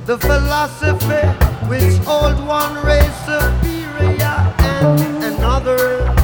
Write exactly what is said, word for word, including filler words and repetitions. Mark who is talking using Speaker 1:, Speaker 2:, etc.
Speaker 1: the philosophy which hold one race superior and another.